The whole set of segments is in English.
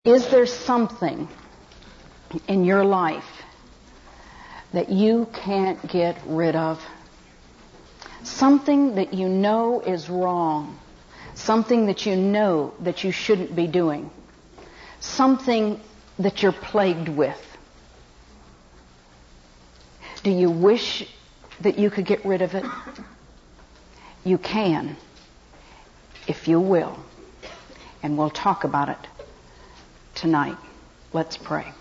Is there something in your life that you can't get rid of? Something that you know is wrong. Something that you know that you shouldn't be doing. Something that you're plagued with. Do you wish that you could get rid of it? You can, if you will. And we'll talk about it tonight. Let's pray.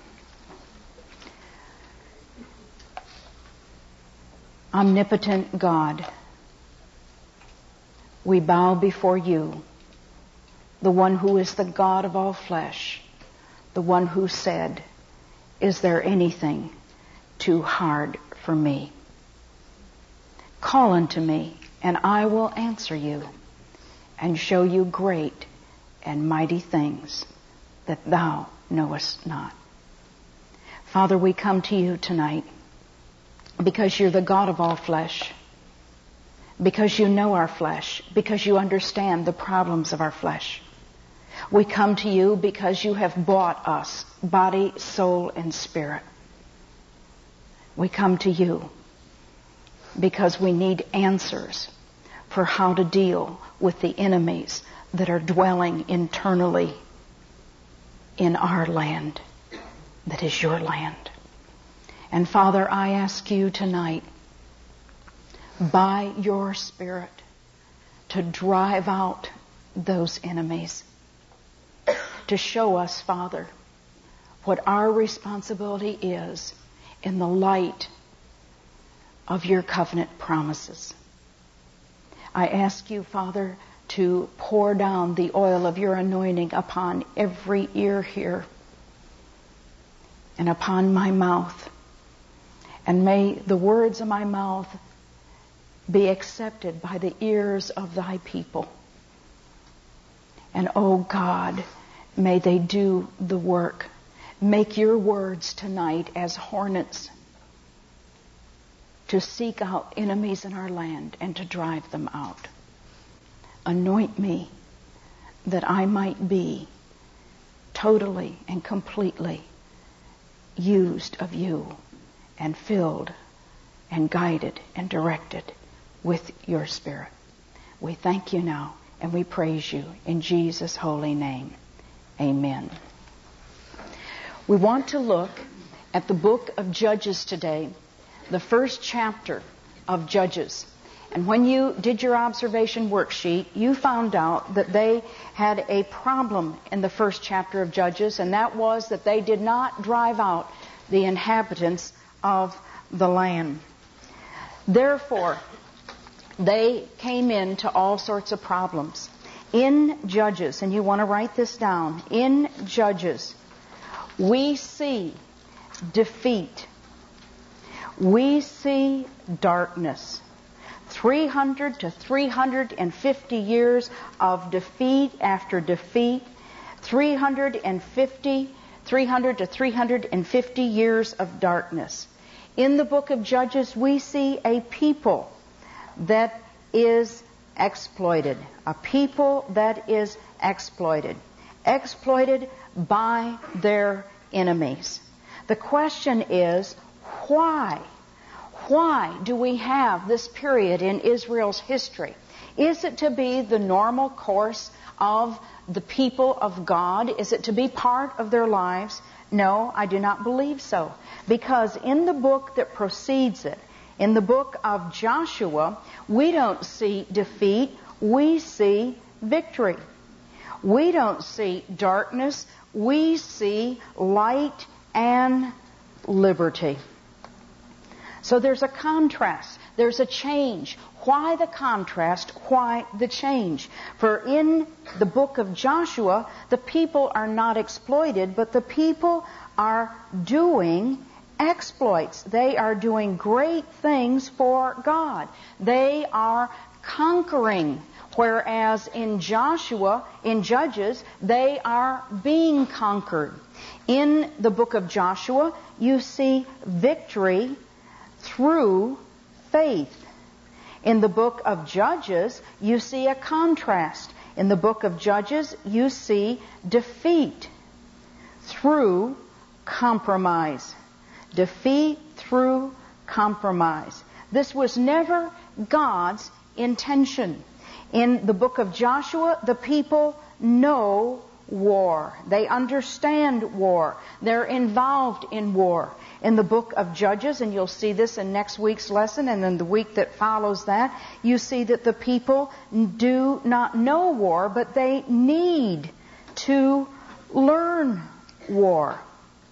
Omnipotent God, we bow before you, the one who is the God of all flesh, the one who said, "Is there anything too hard for me? Call unto me, and I will answer you, and show you great and mighty things that thou knowest not." Father, we come to you tonight because you're the God of all flesh, because you know our flesh, because you understand the problems of our flesh. We come to you because you have bought us, body, soul, and spirit. We come to you because we need answers for how to deal with the enemies that are dwelling internally in our land, that is your land. And Father, I ask you tonight, by your Spirit, to drive out those enemies, to show us, Father, what our responsibility is in the light of your covenant promises. I ask you, Father, to pour down the oil of your anointing upon every ear here and upon my mouth. And may the words of my mouth be accepted by the ears of thy people. And, oh God, may they do the work. Make your words tonight as hornets to seek out enemies in our land and to drive them out. Anoint me that I might be totally and completely used of you and filled and guided and directed with your Spirit. We thank you now and we praise you in Jesus' holy name. Amen. We want to look at the book of Judges today, the first chapter of Judges. And when you did your observation worksheet, you found out that they had a problem in the first chapter of Judges, and that was that they did not drive out the inhabitants of the land. Therefore, they came into all sorts of problems. In Judges, and you want to write this down, in Judges, we see defeat. We see darkness. 300 to 350 years of defeat after defeat. 300 to 350 years of darkness. In the book of Judges, we see a people that is exploited. A people that is exploited. Exploited by their enemies. The question is, why? Why do we have this period in Israel's history? Is it to be the normal course of the people of God? Is it to be part of their lives? No, I do not believe so. Because in the book that precedes it, in the book of Joshua, we don't see defeat, we see victory. We don't see darkness, we see light and liberty. So there's a contrast. There's a change. Why the contrast? Why the change? For in the book of Joshua, the people are not exploited, but the people are doing exploits. They are doing great things for God. They are conquering. Whereas in Joshua, in Judges, they are being conquered. In the book of Joshua, you see victory through faith. In the book of Judges, you see a contrast. In the book of Judges, you see defeat. through compromise. Defeat through compromise. This was never God's intention. In the book of Joshua, the people know war. They understand war. They're involved in war. In the book of Judges, and you'll see this in next week's lesson and then the week that follows that, you see that the people do not know war, but they need to learn war.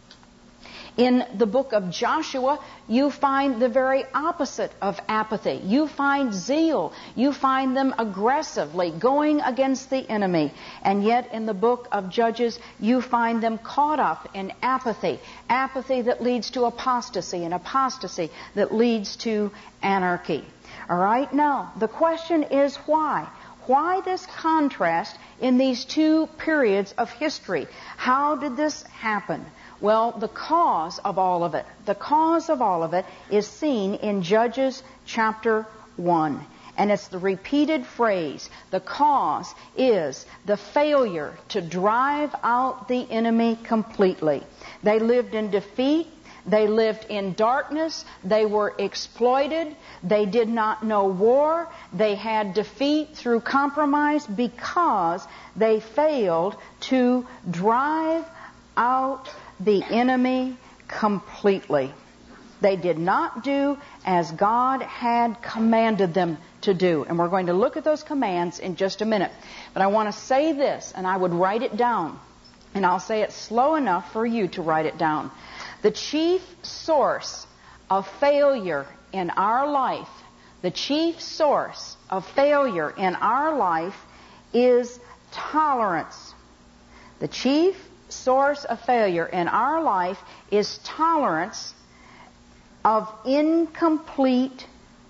In the book of Joshua, you find the very opposite of apathy. You find zeal. You find them aggressively going against the enemy. And yet in the book of Judges, you find them caught up in apathy. Apathy that leads to apostasy, and apostasy that leads to anarchy. All right, now, the question is why? Why this contrast in these two periods of history? How did this happen? Well, the cause of all of it is seen in Judges chapter 1. And it's the repeated phrase. The cause is the failure to drive out the enemy completely. They lived in defeat. They lived in darkness. They were exploited. They did not know war. They had defeat through compromise because they failed to drive out the enemy completely. They did not do as God had commanded them to do. And we're going to look at those commands in just a minute. But I want to say this, and I would write it down. And I'll say it slow enough for you to write it down. The chief source of failure in our life, the chief source of failure in our life is tolerance. The chief source of failure in our life is tolerance of incomplete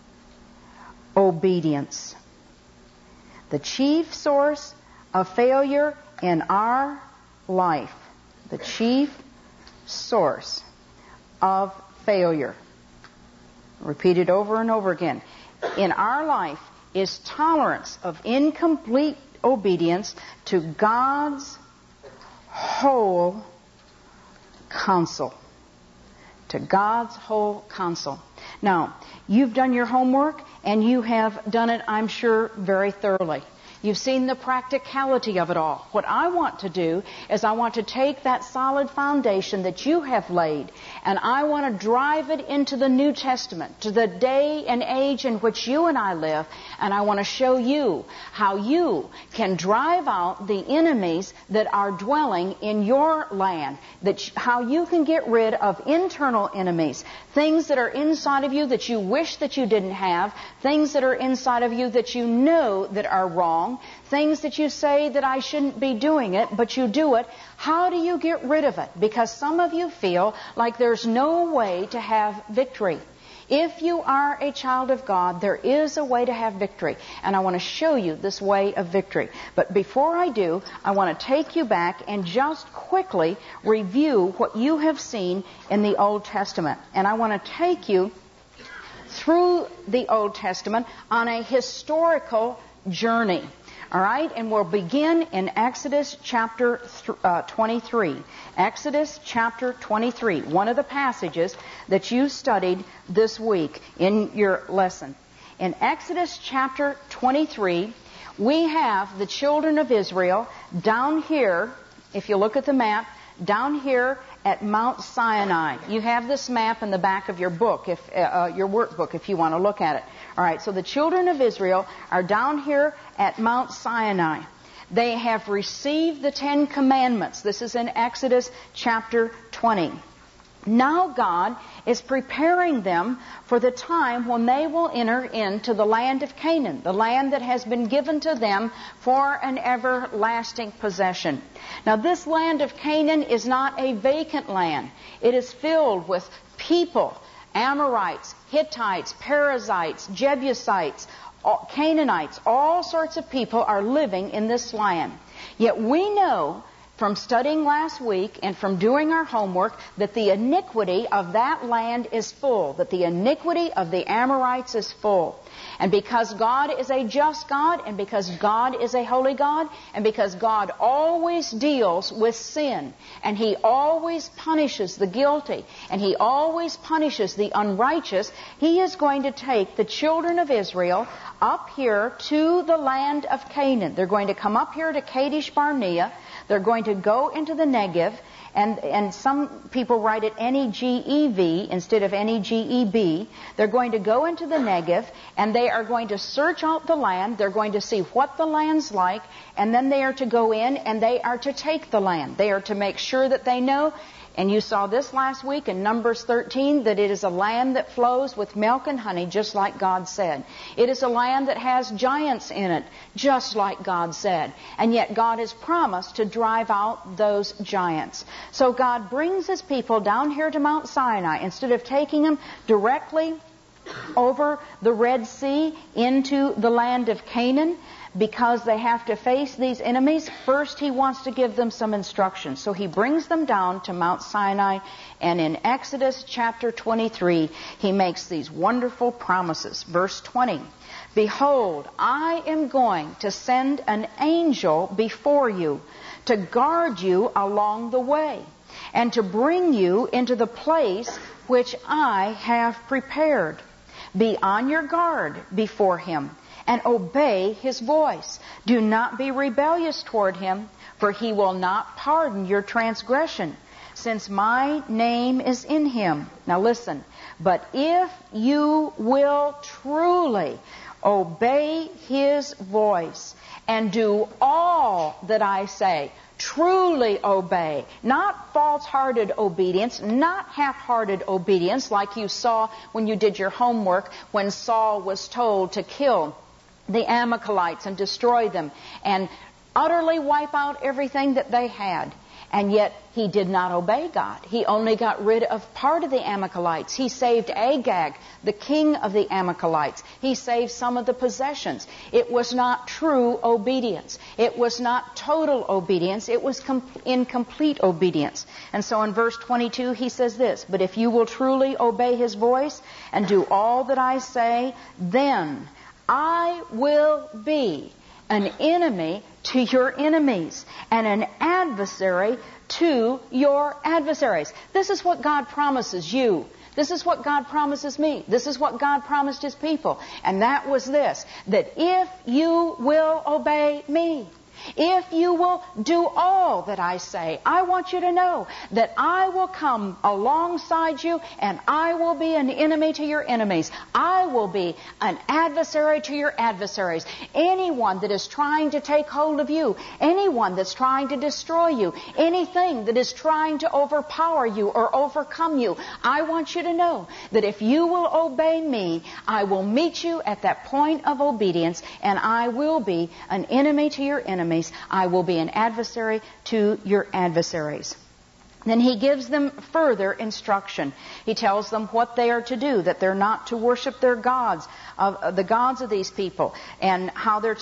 obedience. The chief source of failure in our life, the chief source of failure, repeated over and over again, in our life is tolerance of incomplete obedience to God's whole counsel. To God's whole counsel. Now, you've done your homework, and you have done it, I'm sure, very thoroughly. You've seen the practicality of it all. What I want to do is I want to take that solid foundation that you have laid, and I want to drive it into the New Testament, to the day and age in which you and I live, and I want to show you how you can drive out the enemies that are dwelling in your land, how you can get rid of internal enemies, things that are inside of you that you wish that you didn't have, things that are inside of you that you know that are wrong, things that you say that I shouldn't be doing it, but you do it. How do you get rid of it? Because some of you feel like there's no way to have victory. If you are a child of God, there is a way to have victory. And I want to show you this way of victory. But before I do, I want to take you back and just quickly review what you have seen in the Old Testament. And I want to take you through the Old Testament on a historical journey. All right, and we'll begin in Exodus chapter 23. Exodus chapter 23, one of the passages that you studied this week in your lesson. In Exodus chapter 23, we have the children of Israel down here, if you look at the map, down here at Mount Sinai. You have this map in the back of your book, your workbook, if you want to look at it. All right, so the children of Israel are down here at Mount Sinai. They have received the 10 Commandments. This is in Exodus chapter 20. Now God is preparing them for the time when they will enter into the land of Canaan, the land that has been given to them for an everlasting possession. Now this land of Canaan is not a vacant land. It is filled with people, Amorites, Hittites, Perizzites, Jebusites, Canaanites. All sorts of people are living in this land. Yet we know from studying last week and from doing our homework that the iniquity of that land is full, that the iniquity of the Amorites is full. And because God is a just God, and because God is a holy God, and because God always deals with sin, and He always punishes the guilty, and He always punishes the unrighteous, He is going to take the children of Israel up here to the land of Canaan. They're going to come up here to Kadesh Barnea. They're going to go into the Negev, and some people write it Negev instead of Negeb. They're going to go into the Negev, and they are going to search out the land. They're going to see what the land's like, and then they are to go in and they are to take the land. They are to make sure that they know. And you saw this last week in Numbers 13, that it is a land that flows with milk and honey, just like God said. It is a land that has giants in it, just like God said. And yet God has promised to drive out those giants. So God brings His people down here to Mount Sinai. Instead of taking them directly over the Red Sea into the land of Canaan, because they have to face these enemies, first He wants to give them some instructions. So He brings them down to Mount Sinai, and in Exodus chapter 23, He makes these wonderful promises. Verse 20, "Behold, I am going to send an angel before you to guard you along the way, and to bring you into the place which I have prepared. Be on your guard before Him, and obey His voice. Do not be rebellious toward Him, for He will not pardon your transgression, since my name is in Him." Now listen. "But if you will truly obey His voice and do all that I say," truly obey, not false-hearted obedience, not half-hearted obedience like you saw when you did your homework when Saul was told to kill the Amalekites and destroy them and utterly wipe out everything that they had. And yet he did not obey God. He only got rid of part of the Amalekites. He saved Agag, the king of the Amalekites. He saved some of the possessions. It was not true obedience. It was not total obedience. It was incomplete obedience. And so in verse 22 he says this, "But if you will truly obey His voice and do all that I say, then I will be an enemy to your enemies and an adversary to your adversaries." This is what God promises you. This is what God promises me. This is what God promised His people. And that was this, that if you will obey me, if you will do all that I say, I want you to know that I will come alongside you and I will be an enemy to your enemies. I will be an adversary to your adversaries. Anyone that is trying to take hold of you, anyone that's trying to destroy you, anything that is trying to overpower you or overcome you, I want you to know that if you will obey me, I will meet you at that point of obedience and I will be an enemy to your enemies. I will be an adversary to your adversaries. Then he gives them further instruction. He tells them what they are to do, that they're not to worship their gods, the gods of these people, and how they're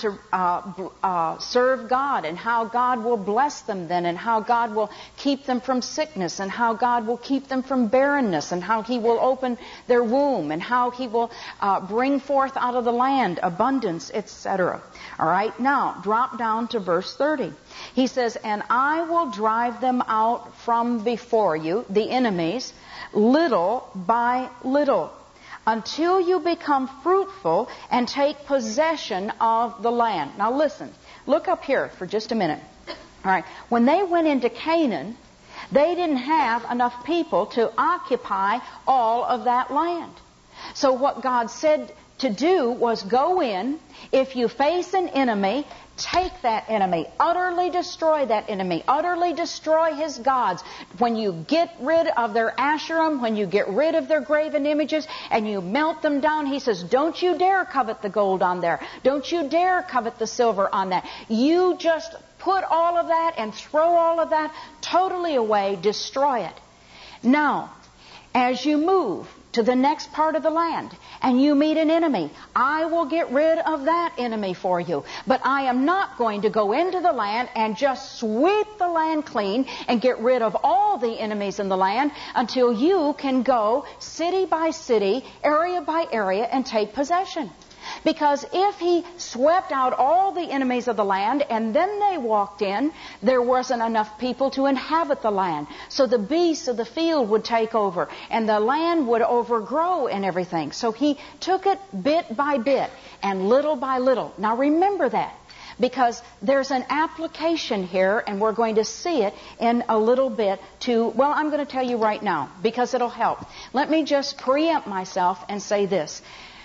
to serve God, and how God will bless them then, and how God will keep them from sickness, and how God will keep them from barrenness, and how He will open their womb, and how He will bring forth out of the land abundance, etc. All right, now drop down to verse 30. He says, "And I will drive them out from before you," the enemies, "little by little, until you become fruitful and take possession of the land." Now listen, look up here for just a minute. All right, when they went into Canaan, they didn't have enough people to occupy all of that land. So what God said to do was go in. If you face an enemy, take that enemy. Utterly destroy that enemy. Utterly destroy his gods. When you get rid of their Asherim, when you get rid of their graven images, and you melt them down, he says, don't you dare covet the gold on there. Don't you dare covet the silver on that. You just put all of that and throw all of that totally away. Destroy it. Now, as you move to the next part of the land and you meet an enemy, I will get rid of that enemy for you. But I am not going to go into the land and just sweep the land clean and get rid of all the enemies in the land until you can go city by city, area by area, and take possession. Because if he swept out all the enemies of the land and then they walked in, there wasn't enough people to inhabit the land. So the beasts of the field would take over and the land would overgrow and everything. So he took it bit by bit and little by little. Now remember that, because there's an application here, and we're going to see it in a little bit to, well, I'm going to tell you right now because it'll help. Let me just preempt myself and say this.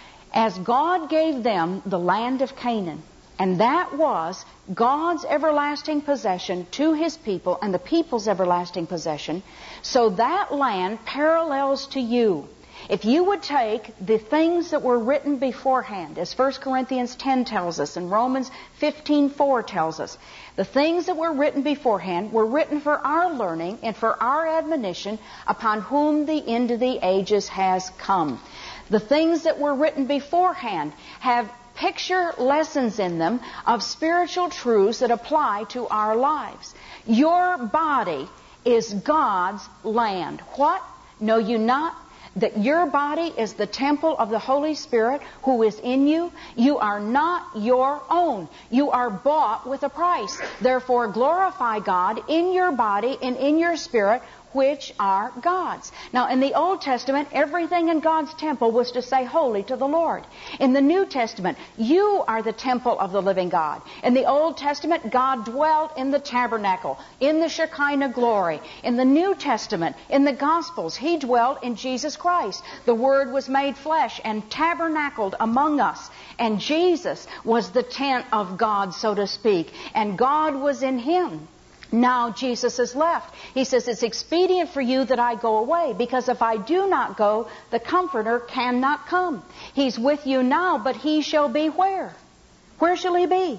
As God gave them the land of Canaan, and that was God's everlasting possession to His people and the people's everlasting possession, so that land parallels to you. If you would take the things that were written beforehand, as 1 Corinthians 10 tells us and Romans 15:4 tells us, the things that were written beforehand were written for our learning and for our admonition, upon whom the end of the ages has come. The things that were written beforehand have picture lessons in them of spiritual truths that apply to our lives. Your body is God's land. What? Know you not that your body is the temple of the Holy Spirit who is in you? You are not your own. You are bought with a price. Therefore, glorify God in your body and in your spirit, which are God's. Now, in the Old Testament, everything in God's temple was to say holy to the Lord. In the New Testament, you are the temple of the living God. In the Old Testament, God dwelt in the tabernacle, in the Shekinah glory. In the New Testament, in the Gospels, He dwelt in Jesus Christ. The Word was made flesh and tabernacled among us. And Jesus was the tent of God, so to speak. And God was in Him. Now Jesus is left. He says, it's expedient for you that I go away, because if I do not go, the Comforter cannot come. He's with you now, but He shall be where? Where shall He be?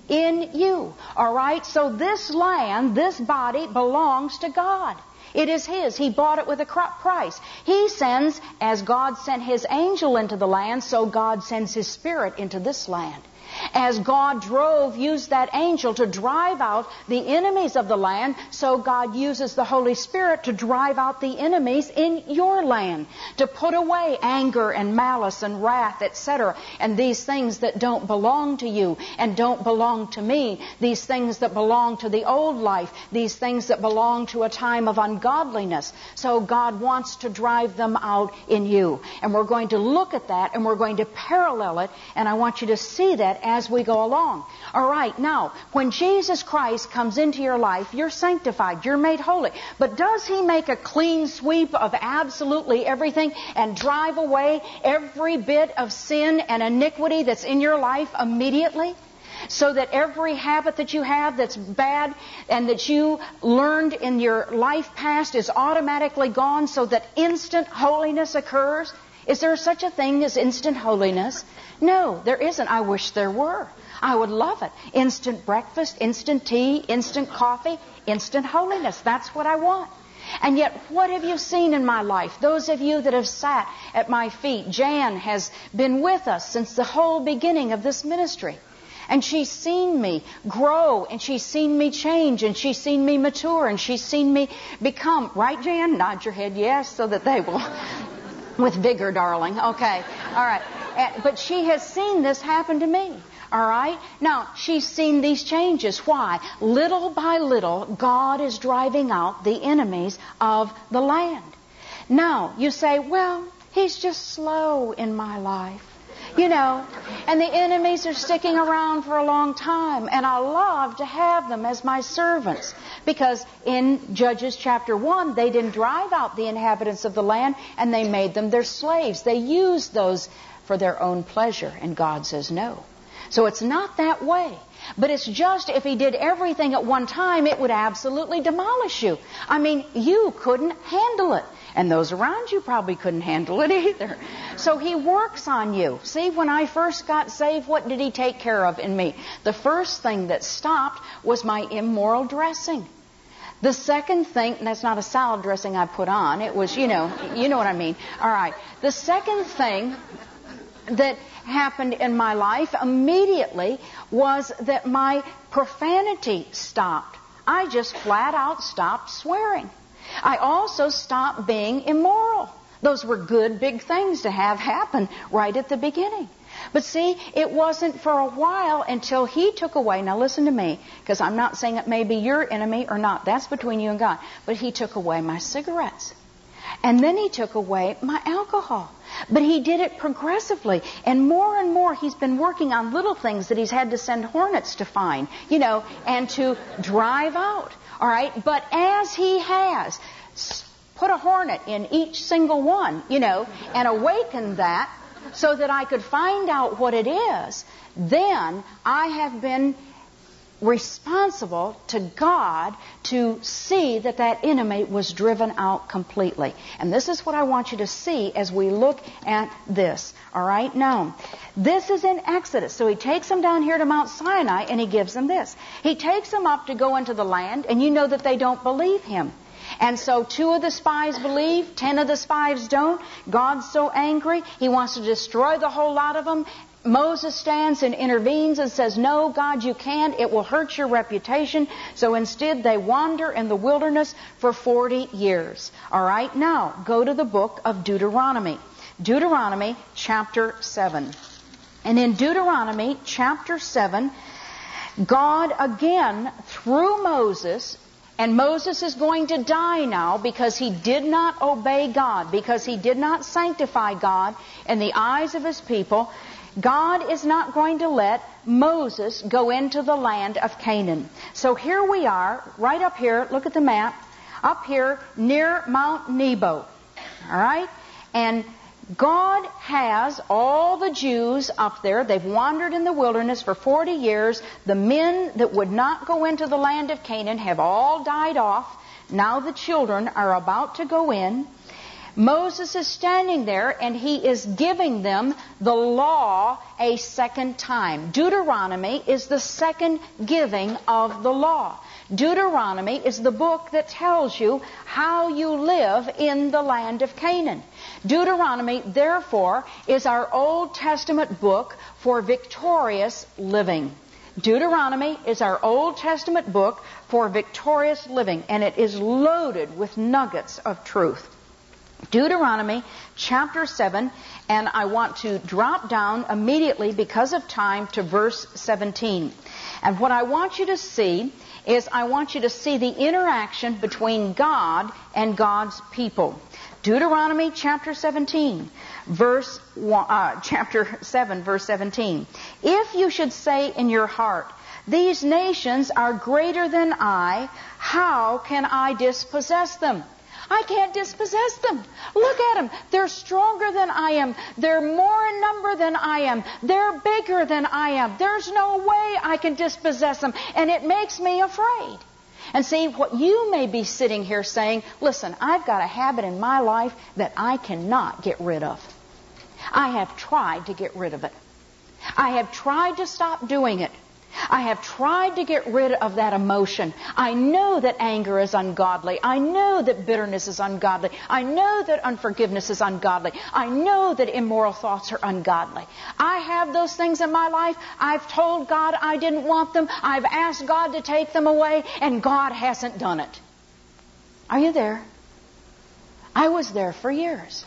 In you. All right? So this land, this body belongs to God. It is His. He bought it with a price. He sends, as God sent His angel into the land, so God sends His Spirit into this land. As God used that angel to drive out the enemies of the land, so God uses the Holy Spirit to drive out the enemies in your land, to put away anger and malice and wrath, etc., and these things that don't belong to you and don't belong to me, these things that belong to the old life, these things that belong to a time of ungodliness. So God wants to drive them out in you. And we're going to look at that and we're going to parallel it, and I want you to see that as we go along. All right, now, when Jesus Christ comes into your life, you're sanctified, you're made holy. But does He make a clean sweep of absolutely everything and drive away every bit of sin and iniquity that's in your life immediately? So that every habit that you have that's bad and that you learned in your life past is automatically gone, so that instant holiness occurs? Is there such a thing as instant holiness? No, there isn't. I wish there were. I would love it. Instant breakfast, instant tea, instant coffee, instant holiness. That's what I want. And yet, what have you seen in my life? Those of you that have sat at my feet, Jan has been with us since the whole beginning of this ministry. And she's seen me grow, and she's seen me change, and she's seen me mature, and she's seen me become. Right, Jan? Nod your head yes, so that they will. With vigor, darling. Okay. All right. But she has seen this happen to me. All right? Now, she's seen these changes. Why? Little by little, God is driving out the enemies of the land. Now, you say, well, He's just slow in my life. You know, and the enemies are sticking around for a long time, and I love to have them as my servants, because in Judges chapter 1, they didn't drive out the inhabitants of the land, and they made them their slaves. They used those for their own pleasure, and God says no. So it's not that way. But it's just if He did everything at one time, it would absolutely demolish you. I mean, you couldn't handle it. And those around you probably couldn't handle it either. So He works on you. See, when I first got saved, what did He take care of in me? The first thing that stopped was my immoral dressing. The second thing, and that's not a salad dressing I put on. It was, you know what I mean. All right. The second thing that happened in my life immediately was that my profanity stopped. I just flat out stopped swearing. I also stopped being immoral. Those were good, big things to have happen right at the beginning. But see, it wasn't for a while until He took away, now listen to me, because I'm not saying it may be your enemy or not. That's between you and God. But He took away my cigarettes. And then He took away my alcohol. But He did it progressively. And more He's been working on little things that He's had to send hornets to find, and to drive out. All right? But as He has put a hornet in each single one, and awakened that so that I could find out what it is, then I have been responsible to God to see that enemy was driven out completely. And this is what I want you to see as we look at this. All right? Now, this is in Exodus. So He takes them down here to Mount Sinai and He gives them this. He takes them up to go into the land, and you know that they don't believe Him. And so 2 of the spies believe, 10 of the spies don't. God's so angry, He wants to destroy the whole lot of them. Moses stands and intervenes and says, no, God, you can't. It will hurt your reputation. So instead they wander in the wilderness for 40 years. All right, now go to the book of Deuteronomy. Deuteronomy chapter 7. And in Deuteronomy chapter 7, God again, through Moses, and Moses is going to die now because he did not obey God, because he did not sanctify God in the eyes of His people. God is not going to let Moses go into the land of Canaan. So here we are, right up here, look at the map, up here near Mount Nebo. All right? And God has all the Jews up there. They've wandered in the wilderness for 40 years. The men that would not go into the land of Canaan have all died off. Now the children are about to go in. Moses is standing there and he is giving them the law a second time. Deuteronomy is the second giving of the law. Deuteronomy is the book that tells you how you live in the land of Canaan. Deuteronomy, therefore, is our Old Testament book for victorious living. Deuteronomy is our Old Testament book for victorious living, and it is loaded with nuggets of truth. Deuteronomy chapter 7, and I want to drop down immediately because of time to verse 17. And what I want you to see is I want you to see the interaction between God and God's people. Deuteronomy chapter 17, chapter 7, verse 17. If you should say in your heart, these nations are greater than I, how can I dispossess them? I can't dispossess them. Look at them. They're stronger than I am. They're more in number than I am. They're bigger than I am. There's no way I can dispossess them. And it makes me afraid. And see, what you may be sitting here saying, listen, I've got a habit in my life that I cannot get rid of. I have tried to get rid of it. I have tried to stop doing it. I have tried to get rid of that emotion. I know that anger is ungodly. I know that bitterness is ungodly. I know that unforgiveness is ungodly. I know that immoral thoughts are ungodly. I have those things in my life. I've told God I didn't want them. I've asked God to take them away, and God hasn't done it. Are you there? I was there for years.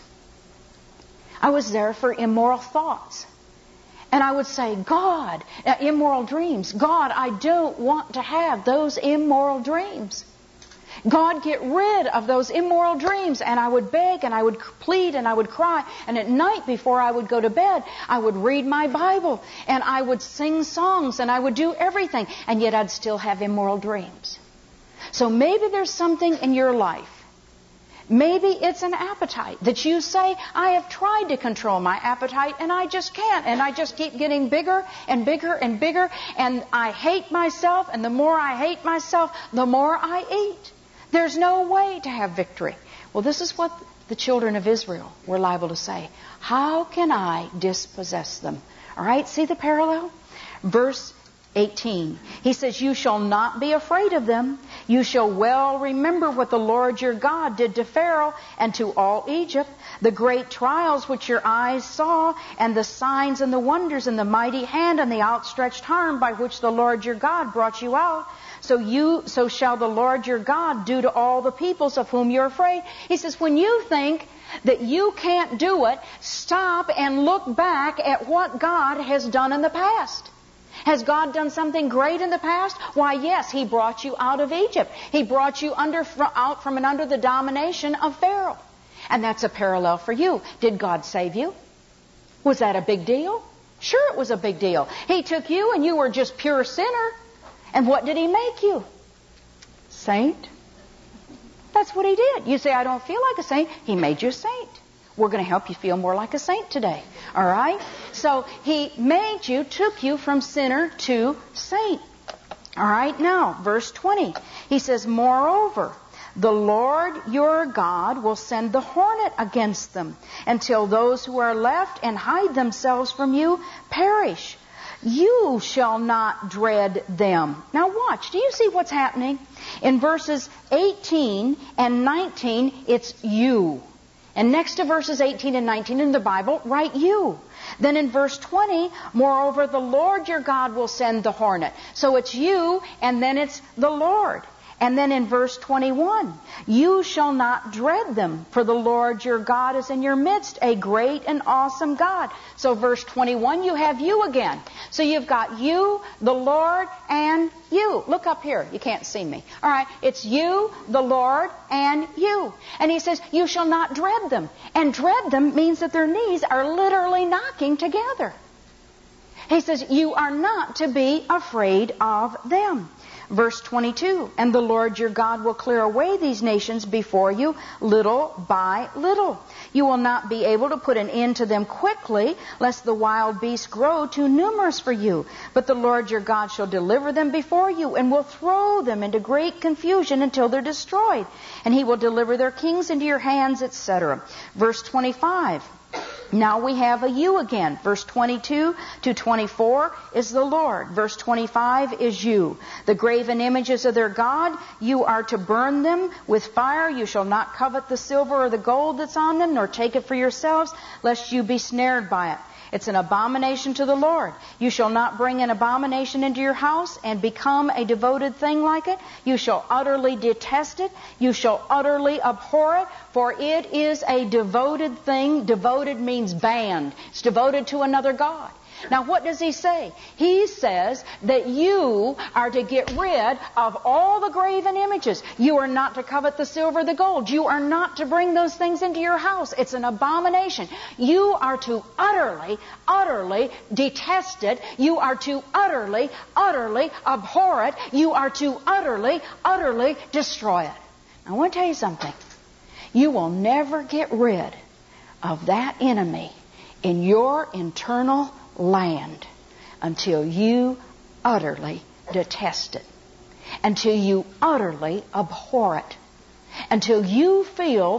I was there for immoral thoughts. And I would say, God, immoral dreams. God, I don't want to have those immoral dreams. God, get rid of those immoral dreams. And I would beg and I would plead and I would cry. And at night before I would go to bed, I would read my Bible and I would sing songs and I would do everything. And yet I'd still have immoral dreams. So maybe there's something in your life. Maybe it's an appetite that you say, I have tried to control my appetite and I just can't. And I just keep getting bigger and bigger and bigger. And I hate myself. And the more I hate myself, the more I eat. There's no way to have victory. Well, this is what the children of Israel were liable to say. How can I dispossess them? All right, see the parallel? Verse 18. He says, you shall not be afraid of them. You shall well remember what the Lord your God did to Pharaoh and to all Egypt, the great trials which your eyes saw, and the signs and the wonders and the mighty hand and the outstretched arm by which the Lord your God brought you out. So shall the Lord your God do to all the peoples of whom you're afraid. He says, when you think that you can't do it, stop and look back at what God has done in the past. Has God done something great in the past? Why, yes, He brought you out of Egypt. He brought you out from and under the domination of Pharaoh. And that's a parallel for you. Did God save you? Was that a big deal? Sure, it was a big deal. He took you and you were just pure sinner. And what did He make you? Saint. That's what He did. You say, I don't feel like a saint. He made you a saint. We're going to help you feel more like a saint today. All right? So He made you, took you from sinner to saint. All right? Now, verse 20. He says, moreover, the Lord your God will send the hornet against them until those who are left and hide themselves from you perish. You shall not dread them. Now watch. Do you see what's happening? In verses 18 and 19, it's you. And next to verses 18 and 19 in the Bible, write you. Then in verse 20, moreover, the Lord your God will send the hornet. So it's you, and then it's the Lord. And then in verse 21, you shall not dread them, for the Lord your God is in your midst, a great and awesome God. So verse 21, you have you again. So you've got you, the Lord, and you. Look up here. You can't see me. All right. It's you, the Lord, and you. And He says, you shall not dread them. And dread them means that their knees are literally knocking together. He says, you are not to be afraid of them. Verse 22, and the Lord your God will clear away these nations before you little by little. You will not be able to put an end to them quickly, lest the wild beasts grow too numerous for you. But the Lord your God shall deliver them before you, and will throw them into great confusion until they're destroyed. And He will deliver their kings into your hands, etc. Verse 25. Now we have a you again. Verse 22 to 24 is the Lord. Verse 25 is you. The graven images of their God, you are to burn them with fire. You shall not covet the silver or the gold that's on them, nor take it for yourselves, lest you be snared by it. It's an abomination to the Lord. You shall not bring an abomination into your house and become a devoted thing like it. You shall utterly detest it. You shall utterly abhor it, for it is a devoted thing. Devoted means banned. It's devoted to another god. Now what does He say? He says that you are to get rid of all the graven images. You are not to covet the silver, the gold. You are not to bring those things into your house. It's an abomination. You are to utterly, utterly detest it. You are to utterly, utterly abhor it. You are to utterly, utterly destroy it. I want to tell you something. You will never get rid of that enemy in your internal land until you utterly detest it, until you utterly abhor it, until you feel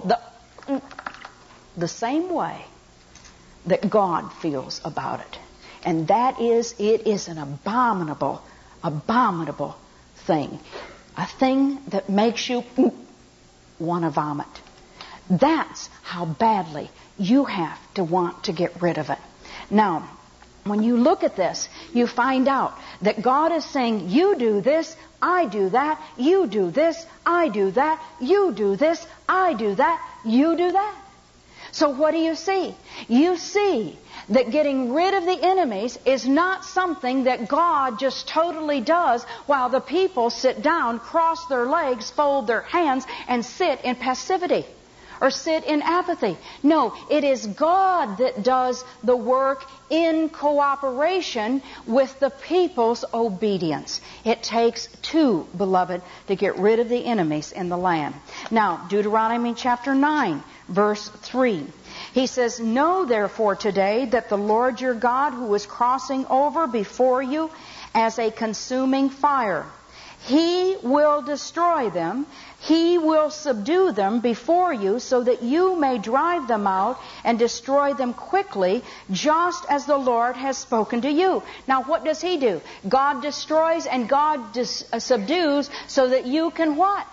the same way that God feels about it. And that is, it is an abominable, abominable thing. A thing that makes you want to vomit. That's how badly you have to want to get rid of it. Now, when you look at this, you find out that God is saying, you do this, I do that, you do this, I do that, you do this, I do that, you do that. So what do you see? You see that getting rid of the enemies is not something that God just totally does while the people sit down, cross their legs, fold their hands, and sit in passivity. Or sit in apathy. No, it is God that does the work in cooperation with the people's obedience. It takes two, beloved, to get rid of the enemies in the land. Now, Deuteronomy chapter 9, verse 3. He says, know therefore today that the Lord your God, who is crossing over before you as a consuming fire, He will destroy them. He will subdue them before you so that you may drive them out and destroy them quickly, just as the Lord has spoken to you. Now what does He do? God destroys and God subdues so that you can what?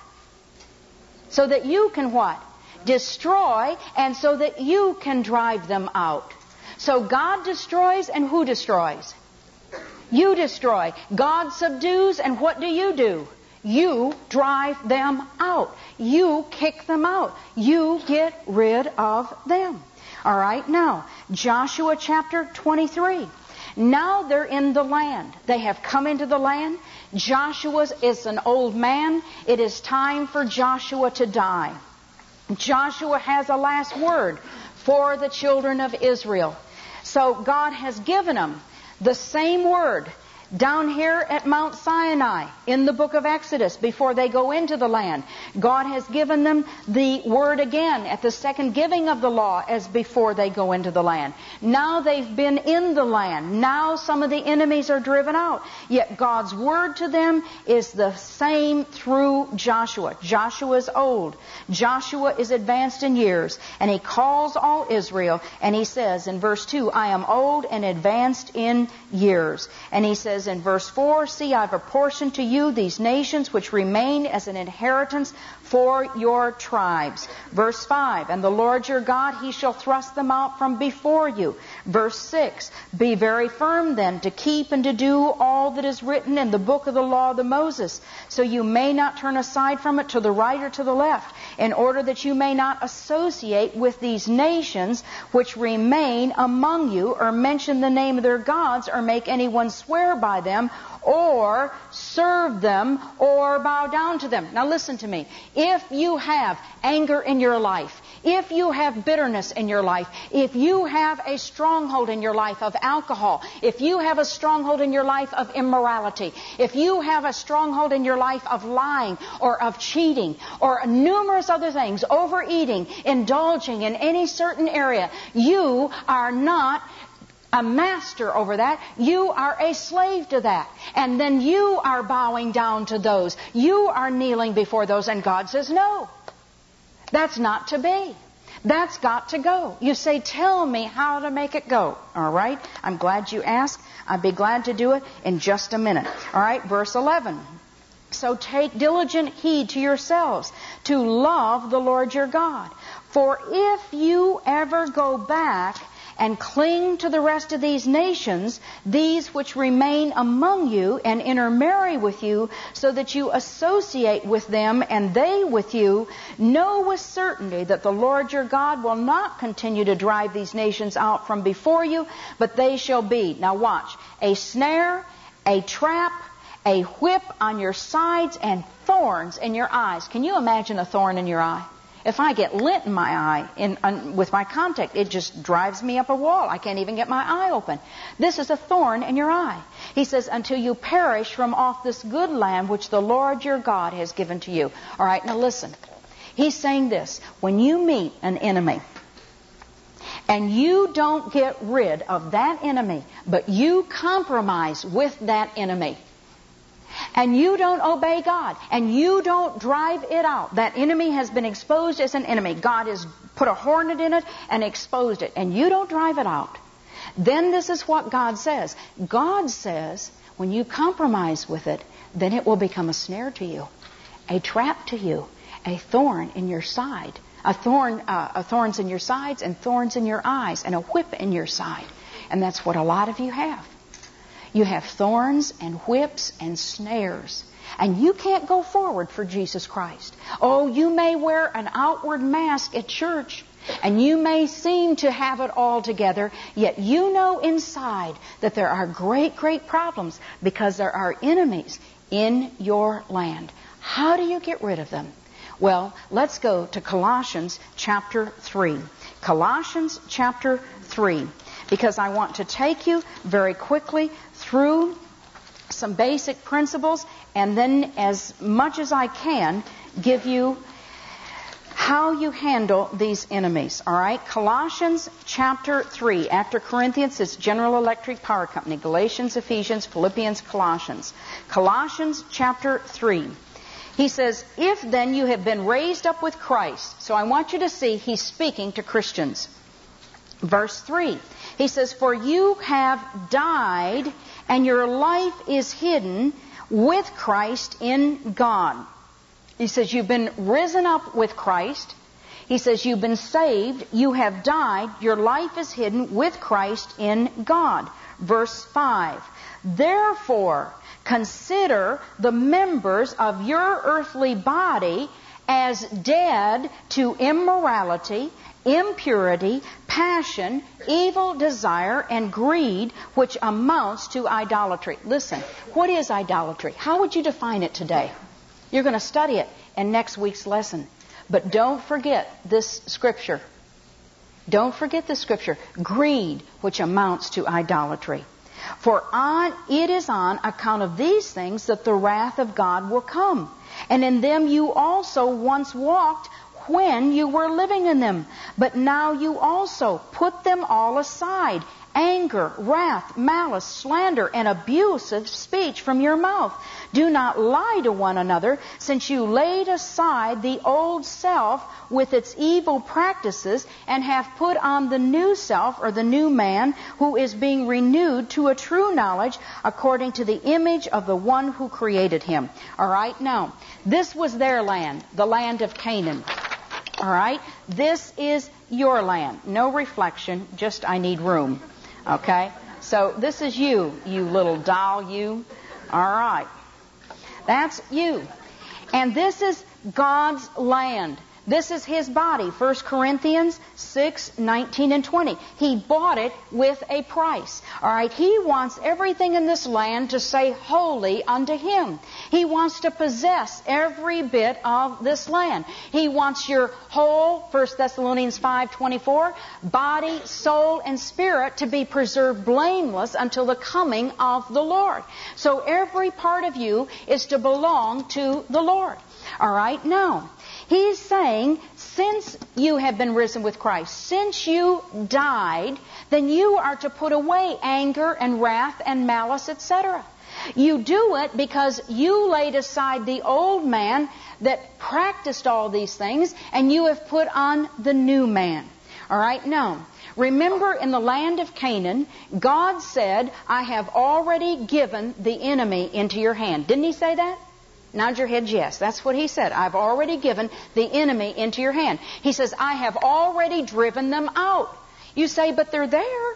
So that you can what? Destroy, and so that you can drive them out. So God destroys, and who destroys? You destroy. God subdues, and what do? You drive them out. You kick them out. You get rid of them. All right, now, Joshua chapter 23. Now they're in the land. They have come into the land. Joshua is an old man. It is time for Joshua to die. Joshua has a last word for the children of Israel. So God has given them the same word down here at Mount Sinai in the book of Exodus before they go into the land. God has given them the word again at the second giving of the law as before they go into the land. Now they've been in the land. Now some of the enemies are driven out. Yet God's word to them is the same through Joshua. Joshua is old. Joshua is advanced in years. And he calls all Israel and he says in verse 2, I am old and advanced in years. And he says in verse 4, see, I've apportioned to you these nations which remain as an inheritance for your tribes. Verse 5, and the Lord your God, He shall thrust them out from before you. Verse 6, be very firm then to keep and to do all that is written in the book of the law of Moses, so you may not turn aside from it to the right or to the left, in order that you may not associate with these nations which remain among you, or mention the name of their gods, or make anyone swear by them, or serve them, or bow down to them. Now listen to me. If you have anger in your life, if you have bitterness in your life, if you have a stronghold in your life of alcohol, if you have a stronghold in your life of immorality, if you have a stronghold in your life of lying or of cheating or numerous other things, overeating, indulging in any certain area, you are not a master over that. You are a slave to that. And then you are bowing down to those. You are kneeling before those. And God says, no, that's not to be. That's got to go. You say, tell me how to make it go. All right. I'm glad you asked. I'd be glad to do it in just a minute. All right. Verse 11. So take diligent heed to yourselves to love the Lord your God. For if you ever go back and cling to the rest of these nations, these which remain among you, and intermarry with you, so that you associate with them and they with you, know with certainty that the Lord your God will not continue to drive these nations out from before you, but they shall be, now watch, a snare, a trap, a whip on your sides, and thorns in your eyes. Can you imagine a thorn in your eye? If I get lint in my eye with my contact, it just drives me up a wall. I can't even get my eye open. This is a thorn in your eye. He says, until you perish from off this good land which the Lord your God has given to you. All right, now listen. He's saying this. When you meet an enemy, and you don't get rid of that enemy, but you compromise with that enemy, and you don't obey God, and you don't drive it out, that enemy has been exposed as an enemy. God has put a hornet in it and exposed it, and you don't drive it out. Then this is what God says. God says, when you compromise with it, then it will become a snare to you, a trap to you, a thorn in your side, thorns in your sides and thorns in your eyes, and a whip in your side. And that's what a lot of you have. You have thorns and whips and snares. And you can't go forward for Jesus Christ. Oh, you may wear an outward mask at church, and you may seem to have it all together, yet you know inside that there are great, great problems because there are enemies in your land. How do you get rid of them? Well, let's go to Colossians chapter 3. Colossians chapter 3. Because I want to take you very quickly through some basic principles, and then as much as I can give you how you handle these enemies. All right? Colossians chapter 3. After Corinthians, it's General Electric Power Company. Galatians, Ephesians, Philippians, Colossians. Colossians chapter 3. He says, if then you have been raised up with Christ. So I want you to see he's speaking to Christians. Verse 3. He says, for you have died, and your life is hidden with Christ in God. He says, you've been risen up with Christ. He says, you've been saved. You have died. Your life is hidden with Christ in God. Verse 5. Therefore, consider the members of your earthly body as dead to immorality, impurity, passion, evil desire, and greed, which amounts to idolatry. Listen, what is idolatry? How would you define it today? You're going to study it in next week's lesson. But don't forget this scripture. Don't forget this scripture. Greed, which amounts to idolatry. For it is on account of these things that the wrath of God will come. And in them you also once walked when you were living in them. But now you also put them all aside. Anger, wrath, malice, slander, and abusive speech from your mouth. Do not lie to one another, since you laid aside the old self with its evil practices, and have put on the new self, or the new man, who is being renewed to a true knowledge according to the image of the one who created him. All right, now, this was their land, the land of Canaan. All right, this is your land. No reflection, just I need room. Okay? So this is you, you little doll, you. All right. That's you. And this is God's land. This is His body. 1 Corinthians 6, 19 and 20. He bought it with a price. All right. He wants everything in this land to say holy unto Him. He wants to possess every bit of this land. He wants your whole, 1 Thessalonians 5:24, body, soul, and spirit to be preserved blameless until the coming of the Lord. So every part of you is to belong to the Lord. All right. Now, He's saying, since you have been risen with Christ, since you died, then you are to put away anger and wrath and malice, etc. You do it because you laid aside the old man that practiced all these things, and you have put on the new man. All right, now, remember in the land of Canaan, God said, I have already given the enemy into your hand. Didn't He say that? Nod your heads, yes. That's what He said. I've already given the enemy into your hand. He says, I have already driven them out. You say, but they're there.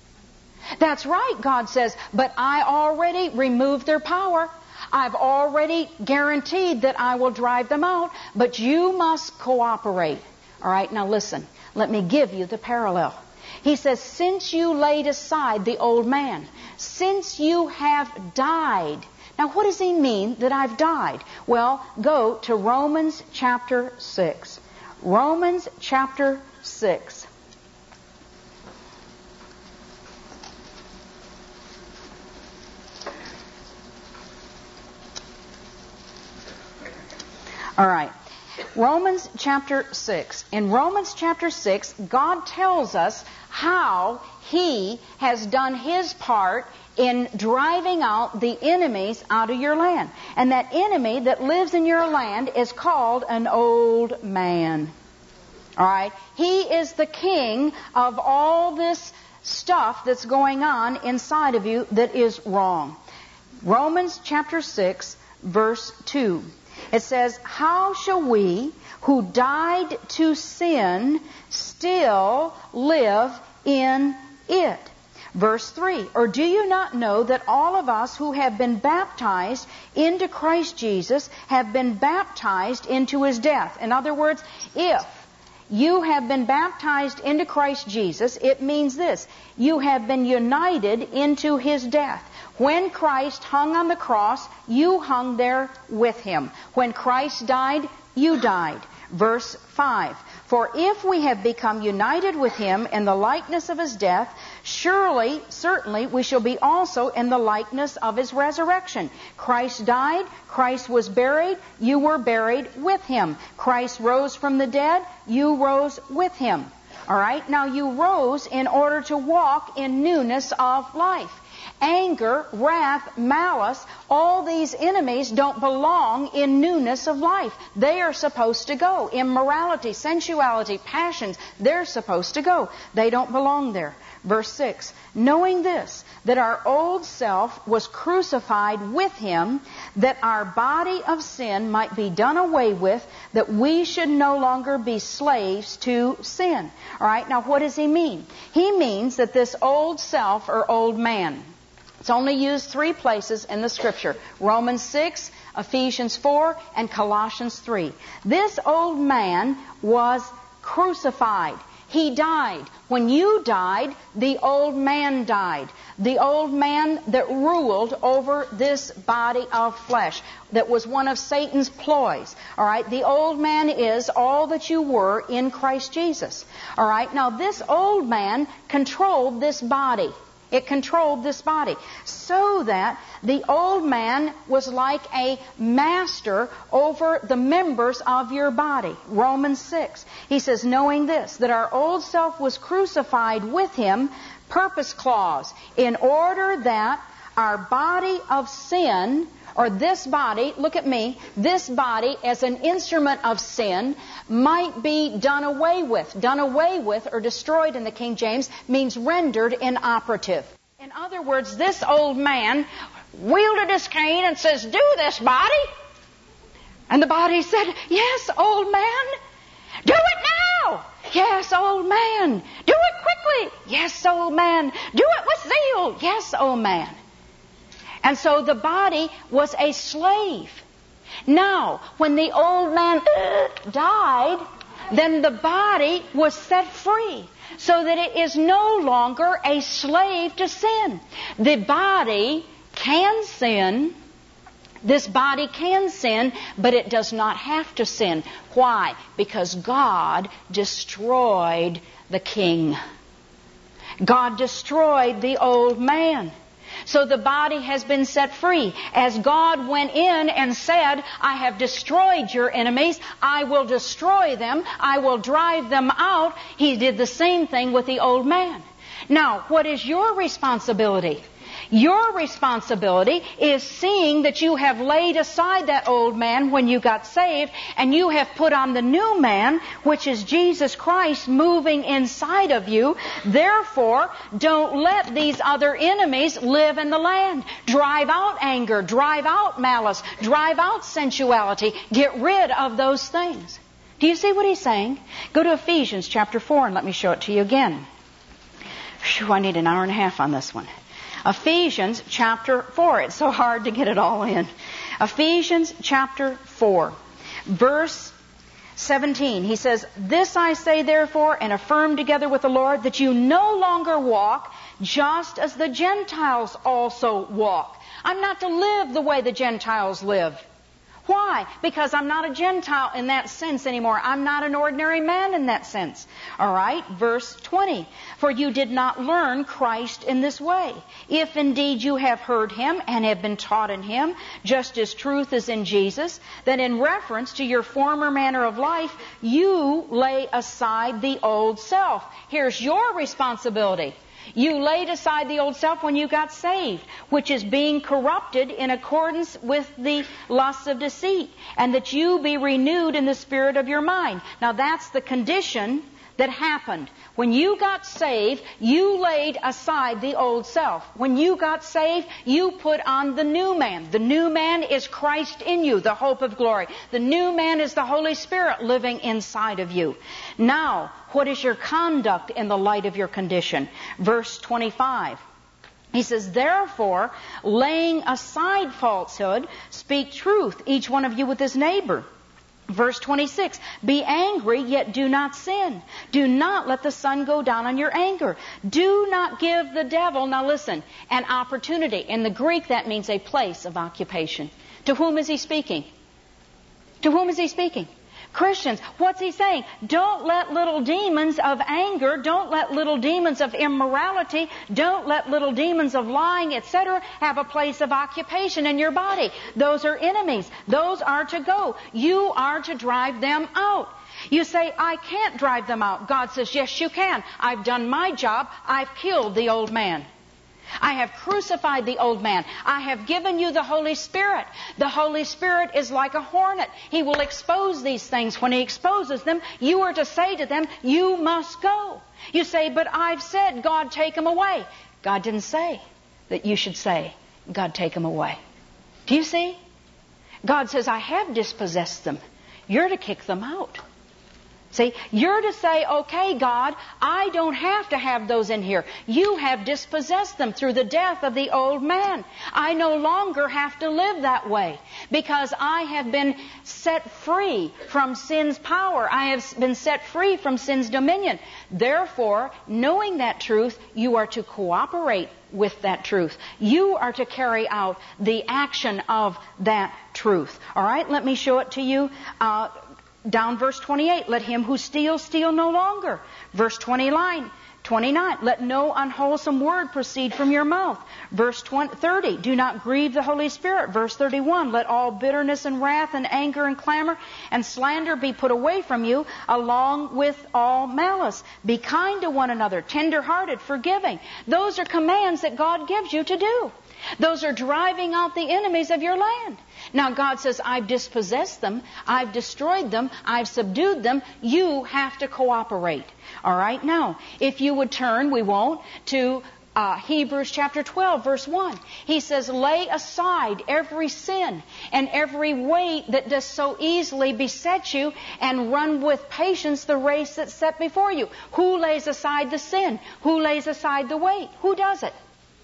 That's right, God says, but I already removed their power. I've already guaranteed that I will drive them out, but you must cooperate. All right, now listen. Let me give you the parallel. He says, since you laid aside the old man, since you have died. Now, what does He mean that I've died? Well, go to Romans chapter 6. Romans chapter 6. All right. Romans chapter 6. In Romans chapter 6, God tells us how He has done His part in driving out the enemies out of your land. And that enemy that lives in your land is called an old man. All right? He is the king of all this stuff that's going on inside of you that is wrong. Romans chapter 6, verse 2. It says, how shall we who died to sin still live in it? Verse 3, or do you not know that all of us who have been baptized into Christ Jesus have been baptized into His death? In other words, if you have been baptized into Christ Jesus, it means this: you have been united into His death. When Christ hung on the cross, you hung there with Him. When Christ died, you died. Verse 5, for if we have become united with Him in the likeness of His death, surely surely, certainly, we shall be also in the likeness of His resurrection. Christ died, Christ was buried, you were buried with Him. Christ rose from the dead, you rose with Him. All right? Now you rose in order to walk in newness of life. Anger, wrath, malice, all these enemies don't belong in newness of life. They are supposed to go. Immorality, sensuality, passions, they're supposed to go. They don't belong there. Verse 6, knowing this, that our old self was crucified with Him, that our body of sin might be done away with, that we should no longer be slaves to sin. All right, now what does he mean? He means that this old self or old man, it's only used 3 places in the Scripture. Romans 6, Ephesians 4, and Colossians 3. This old man was crucified. He died. When you died, the old man died. The old man that ruled over this body of flesh, that was one of Satan's ploys. All right, the old man is all that you were in Christ Jesus. All right, now this old man controlled this body. It controlled this body. So that the old man was like a master over the members of your body. Romans 6. He says, knowing this, that our old self was crucified with Him, purpose clause, in order that our body of sin, or this body, look at me, this body as an instrument of sin might be done away with. Done away with, or destroyed in the King James, means rendered inoperative. In other words, this old man wielded his cane and says, do this, body. And the body said, yes, old man. Do it now. Yes, old man. Do it quickly. Yes, old man. Do it with zeal. Yes, old man. And so the body was a slave. Now, when the old man died, then the body was set free, so that it is no longer a slave to sin. The body can sin. This body can sin, but it does not have to sin. Why? Because God destroyed the king. God destroyed the old man. So the body has been set free. As God went in and said, I have destroyed your enemies, I will destroy them, I will drive them out, He did the same thing with the old man. Now, what is your responsibility? Your responsibility is seeing that you have laid aside that old man when you got saved, and you have put on the new man, which is Jesus Christ moving inside of you. Therefore, don't let these other enemies live in the land. Drive out anger, drive out malice, drive out sensuality. Get rid of those things. Do you see what he's saying? Go to Ephesians chapter 4 and let me show it to you again. Phew, I need an hour and a half on this one. Ephesians chapter 4. It's so hard to get it all in. Ephesians chapter 4, verse 17. He says, this I say therefore, and affirm together with the Lord, that you no longer walk just as the Gentiles also walk. I'm not to live the way the Gentiles live. Why? Because I'm not a Gentile in that sense anymore. I'm not an ordinary man in that sense. All right, verse 20. For you did not learn Christ in this way. If indeed you have heard Him and have been taught in Him, just as truth is in Jesus, then in reference to your former manner of life, you lay aside the old self. Here's your responsibility. You laid aside the old self when you got saved, which is being corrupted in accordance with the lusts of deceit, and that you be renewed in the spirit of your mind. Now that's the condition that happened. When you got saved, you laid aside the old self. When you got saved, you put on the new man. The new man is Christ in you, the hope of glory. The new man is the Holy Spirit living inside of you. Now, what is your conduct in the light of your condition? Verse 25. He says, therefore, laying aside falsehood, speak truth, each one of you with his neighbor. Verse 26, be angry, yet do not sin. Do not let the sun go down on your anger. Do not give the devil, now listen, an opportunity. In the Greek, that means a place of occupation. To whom is he speaking? To whom is he speaking? Christians, what's he saying? Don't let little demons of anger, don't let little demons of immorality, don't let little demons of lying, etc. have a place of occupation in your body. Those are enemies. Those are to go. You are to drive them out. You say, I can't drive them out. God says, yes, you can. I've done my job. I've killed the old man. I have crucified the old man. I have given you the Holy Spirit. The Holy Spirit is like a hornet. He will expose these things. When He exposes them, you are to say to them, you must go. You say, but I've said, God, take them away. God didn't say that you should say, God, take them away. Do you see? God says, I have dispossessed them. You're to kick them out. See, you're to say, okay, God, I don't have to have those in here. You have dispossessed them through the death of the old man. I no longer have to live that way because I have been set free from sin's power. I have been set free from sin's dominion. Therefore, knowing that truth, you are to cooperate with that truth. You are to carry out the action of that truth. All right, let me show it to you. Down verse 28, let him who steals steal no longer. Verse 29, let no unwholesome word proceed from your mouth. Verse 30, do not grieve the Holy Spirit. Verse 31, let all bitterness and wrath and anger and clamor and slander be put away from you, along with all malice. Be kind to one another, tender-hearted, forgiving. Those are commands that God gives you to do. Those are driving out the enemies of your land. Now God says, I've dispossessed them, I've destroyed them, I've subdued them. You have to cooperate. All right, now, if you would turn, we won't, to Hebrews chapter 12, verse 1. He says, lay aside every sin and every weight that does so easily beset you, and run with patience the race that's set before you. Who lays aside the sin? Who lays aside the weight? Who does it?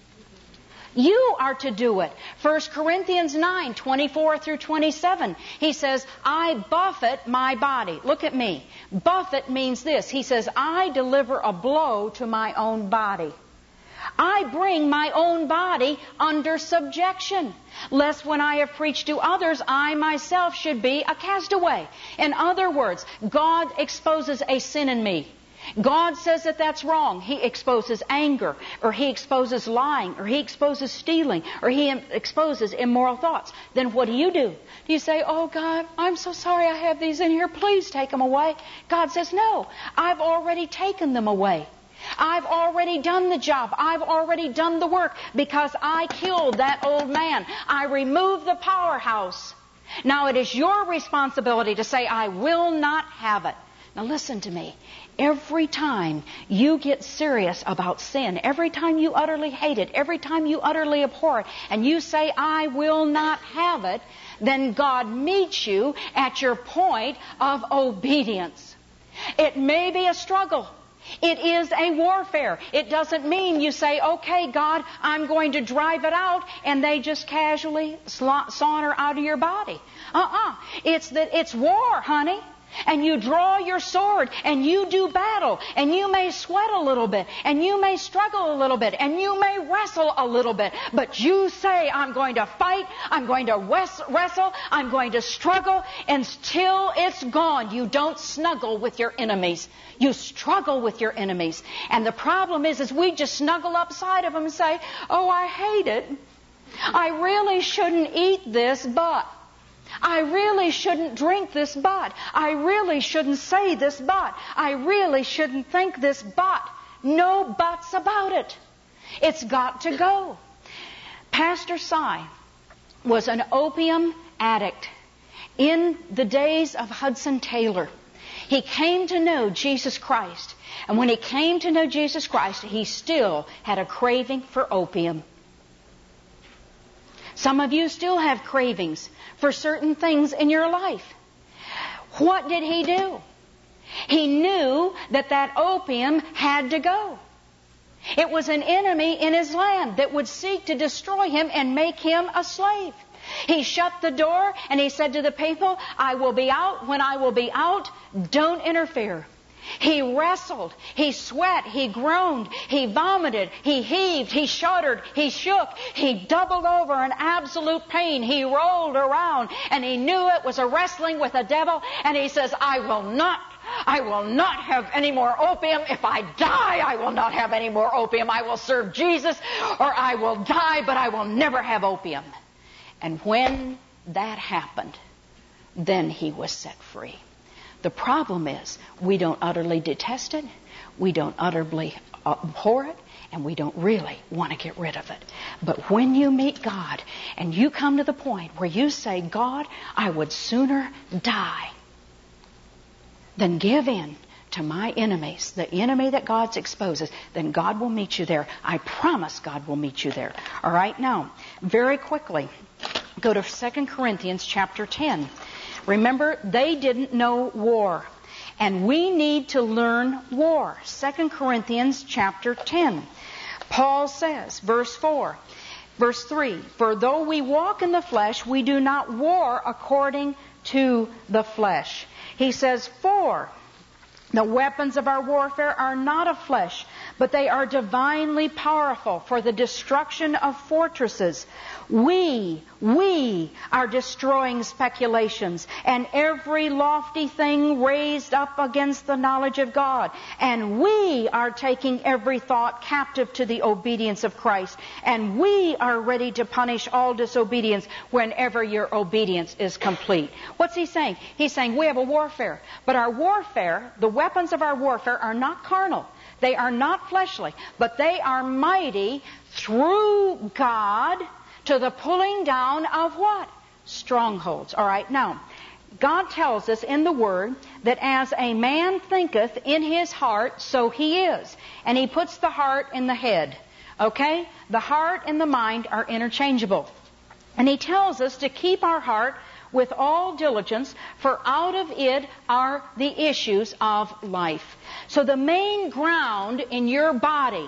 You are to do it. 1 Corinthians 9, 24 through 27. He says, I buffet my body. Look at me. Buffet means this. He says, I deliver a blow to my own body. I bring my own body under subjection, lest when I have preached to others, I myself should be a castaway. In other words, God exposes a sin in me. God says that that's wrong. He exposes anger, or He exposes lying, or He exposes stealing, or He exposes immoral thoughts. Then what do? Do you say, oh God, I'm so sorry I have these in here. Please take them away. God says, no, I've already taken them away. I've already done the job. I've already done the work because I killed that old man. I removed the powerhouse. Now it is your responsibility to say, I will not have it. Now listen to me. Every time you get serious about sin, every time you utterly hate it, every time you utterly abhor it, and you say, I will not have it, then God meets you at your point of obedience. It may be a struggle. It is a warfare. It doesn't mean you say, okay, God, I'm going to drive it out, and they just casually saunter out of your body. It's that it's war, honey. And you draw your sword, and you do battle, and you may sweat a little bit, and you may struggle a little bit, and you may wrestle a little bit, but you say, I'm going to fight, I'm going to wrestle, I'm going to struggle until it's gone. You don't snuggle with your enemies. You struggle with your enemies. And the problem is we just snuggle upside of them and say, oh, I hate it. I really shouldn't eat this, but... I really shouldn't drink this, but I really shouldn't say this, but I really shouldn't think this, but no buts about it. It's got to go. Pastor Sy was an opium addict in the days of Hudson Taylor. He came to know Jesus Christ, and when he came to know Jesus Christ, he still had a craving for opium. Some of you still have cravings for certain things in your life. What did he do? He knew that opium had to go. It was an enemy in his land that would seek to destroy him and make him a slave. He shut the door and he said to the people, I will be out when I will be out. Don't interfere. He wrestled, he sweat, he groaned, he vomited, he heaved, he shuddered, he shook, he doubled over in absolute pain, he rolled around, and he knew it was a wrestling with the devil, and he says, I will not have any more opium. If I die, I will not have any more opium. I will serve Jesus, or I will die, but I will never have opium. And when that happened, then he was set free. The problem is, we don't utterly detest it, we don't utterly abhor it, and we don't really want to get rid of it. But when you meet God, and you come to the point where you say, God, I would sooner die than give in to my enemies, the enemy that God exposes, then God will meet you there. I promise God will meet you there. All right, now, very quickly, go to 2 Corinthians chapter 10. Remember, they didn't know war. And we need to learn war. 2 Corinthians chapter 10. Paul says, verse 3, for though we walk in the flesh, we do not war according to the flesh. He says, for the weapons of our warfare are not of flesh, but they are divinely powerful for the destruction of fortresses. We are destroying speculations and every lofty thing raised up against the knowledge of God. And we are taking every thought captive to the obedience of Christ. And we are ready to punish all disobedience whenever your obedience is complete. What's he saying? He's saying we have a warfare. But our warfare, the weapons of our warfare are not carnal. They are not fleshly. But they are mighty through God to the pulling down of what? Strongholds. All right, now, God tells us in the Word that as a man thinketh in his heart, so he is. And he puts the heart in the head. Okay? The heart and the mind are interchangeable. And he tells us to keep our heart with all diligence, for out of it are the issues of life. So the main ground in your body,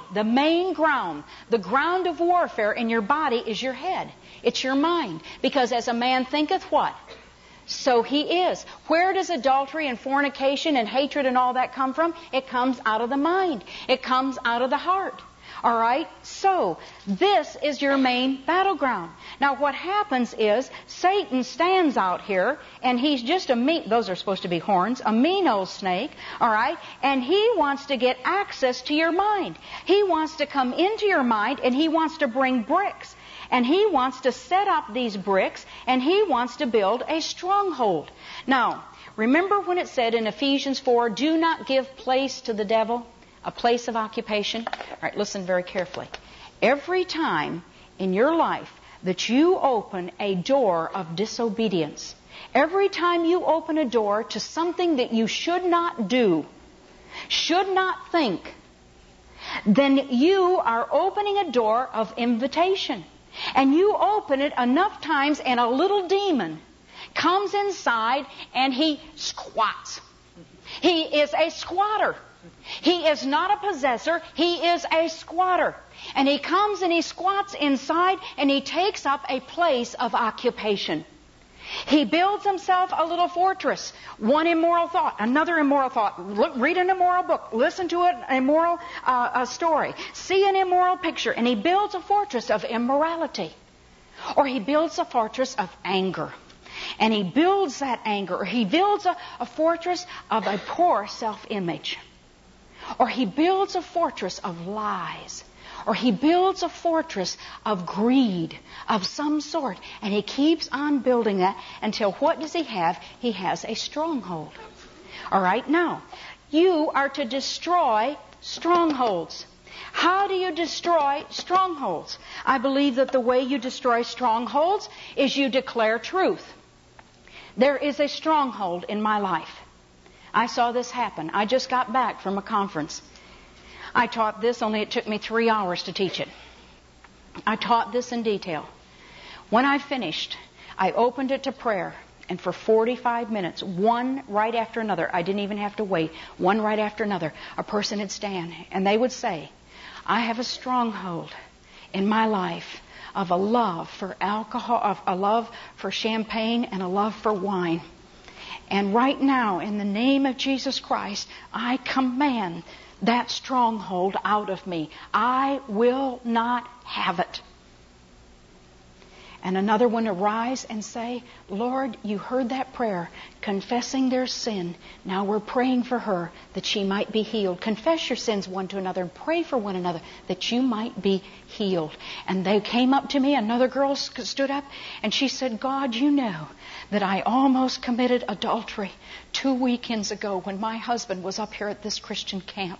the ground of warfare in your body is your head. It's your mind. Because as a man thinketh what? So he is. Where does adultery and fornication and hatred and all that come from? It comes out of the mind. It comes out of the heart. All right? So, this is your main battleground. Now, what happens is, Satan stands out here, and he's just those are supposed to be horns, a mean old snake, all right? And he wants to get access to your mind. He wants to come into your mind, and he wants to bring bricks. And he wants to set up these bricks, and he wants to build a stronghold. Now, remember when it said in Ephesians 4, do not give place to the devil? A place of occupation. All right, listen very carefully. Every time in your life that you open a door of disobedience, every time you open a door to something that you should not do, should not think, then you are opening a door of invitation. And you open it enough times and a little demon comes inside and he squats. He is a squatter. He is not a possessor. He is a squatter. And he comes and he squats inside and he takes up a place of occupation. He builds himself a little fortress. One immoral thought, another immoral thought. Read an immoral book. Listen to an immoral story. See an immoral picture. And he builds a fortress of immorality. Or he builds a fortress of anger. And he builds that anger. Or he builds a fortress of a poor self-image. Or he builds a fortress of lies. Or he builds a fortress of greed of some sort. And he keeps on building that until what does he have? He has a stronghold. All right, now, you are to destroy strongholds. How do you destroy strongholds? I believe that the way you destroy strongholds is you declare truth. There is a stronghold in my life. I saw this happen. I just got back from a conference. I taught this, only it took me 3 hours to teach it. I taught this in detail. When I finished, I opened it to prayer. And for 45 minutes, one right after another, I didn't even have to wait, one right after another, a person would stand and they would say, I have a stronghold in my life of a love for alcohol, of a love for champagne and a love for wine. And right now, in the name of Jesus Christ, I command that stronghold out of me. I will not have it. And another one arise and say, Lord, you heard that prayer, confessing their sin. Now we're praying for her that she might be healed. Confess your sins one to another and pray for one another that you might be healed. And they came up to me, another girl stood up, and she said, God, you know that I almost committed adultery 2 weekends ago when my husband was up here at this Christian camp.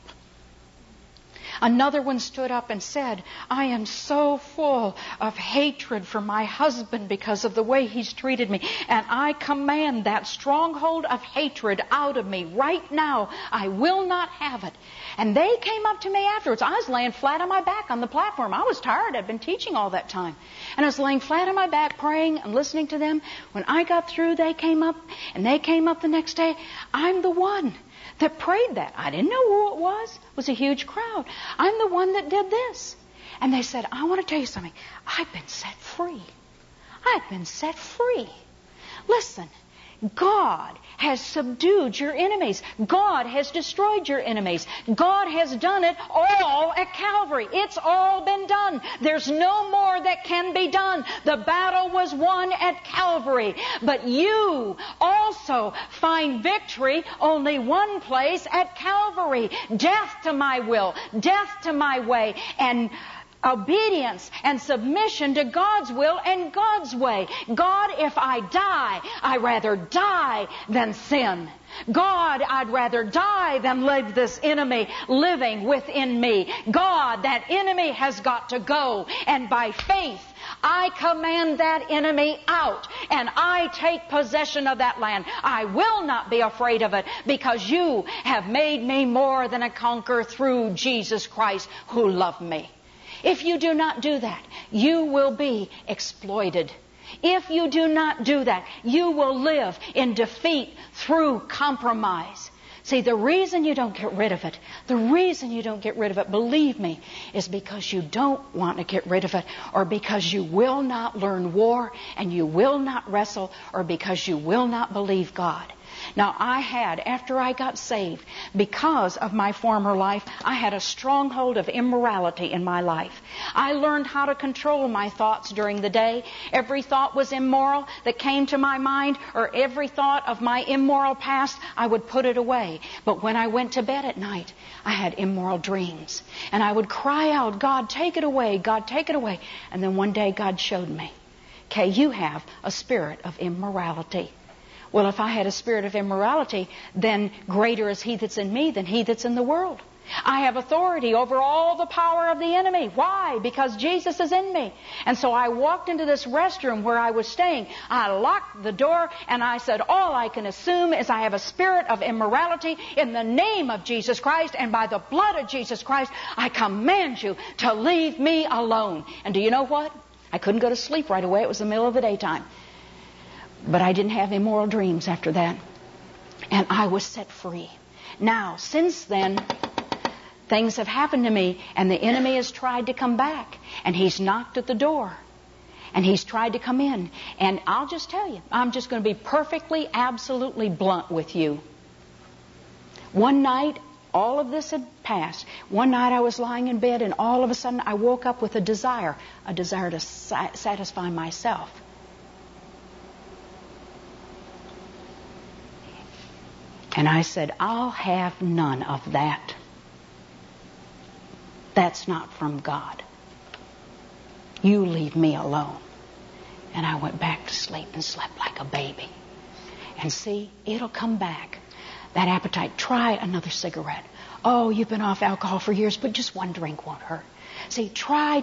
Another one stood up and said, I am so full of hatred for my husband because of the way he's treated me. And I command that stronghold of hatred out of me right now. I will not have it. And they came up to me afterwards. I was laying flat on my back on the platform. I was tired. I'd been teaching all that time. And I was laying flat on my back praying and listening to them. When I got through, they came up. And they came up the next day. I'm the one that prayed that. I didn't know who it was. It was a huge crowd. I'm the one that did this. And they said, I want to tell you something. I've been set free. I've been set free. Listen, God has subdued your enemies. God has destroyed your enemies. God has done it all at Calvary. It's all been done. There's no more that can be done. The battle was won at Calvary. But you also find victory only one place, at Calvary. Death to my will, death to my way, and obedience and submission to God's will and God's way. God, if I die, I'd rather die than sin. God, I'd rather die than leave this enemy living within me. God, that enemy has got to go. And by faith, I command that enemy out, and I take possession of that land. I will not be afraid of it, because you have made me more than a conqueror through Jesus Christ who loved me. If you do not do that, you will be exploited. If you do not do that, you will live in defeat through compromise. See, the reason you don't get rid of it, believe me, is because you don't want to get rid of it, or because you will not learn war and you will not wrestle, or because you will not believe God. Now, after I got saved, because of my former life, I had a stronghold of immorality in my life. I learned how to control my thoughts during the day. Every thought was immoral that came to my mind, or every thought of my immoral past, I would put it away. But when I went to bed at night, I had immoral dreams. And I would cry out, God, take it away, God, take it away. And then one day God showed me, okay, you have a spirit of immorality. Well, if I had a spirit of immorality, then greater is He that's in me than he that's in the world. I have authority over all the power of the enemy. Why? Because Jesus is in me. And so I walked into this restroom where I was staying. I locked the door and I said, all I can assume is I have a spirit of immorality. In the name of Jesus Christ and by the blood of Jesus Christ, I command you to leave me alone. And do you know what? I couldn't go to sleep right away. It was the middle of the daytime. But I didn't have immoral dreams after that. And I was set free. Now, since then, things have happened to me, and the enemy has tried to come back. And he's knocked at the door. And he's tried to come in. And I'll just tell you, I'm just going to be perfectly, absolutely blunt with you. One night, all of this had passed. One night I was lying in bed, and all of a sudden I woke up with a desire to satisfy myself. And I said, I'll have none of that. That's not from God. You leave me alone. And I went back to sleep and slept like a baby. And see, it'll come back. That appetite. Try another cigarette. Oh, you've been off alcohol for years, but just one drink won't hurt. See, try.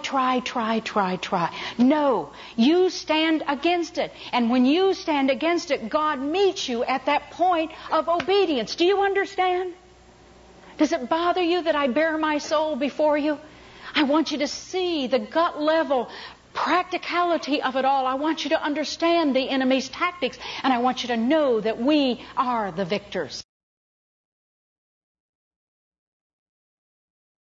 No, you stand against it. And when you stand against it, God meets you at that point of obedience. Do you understand? Does it bother you that I bare my soul before you? I want you to see the gut level practicality of it all. I want you to understand the enemy's tactics, and I want you to know that we are the victors.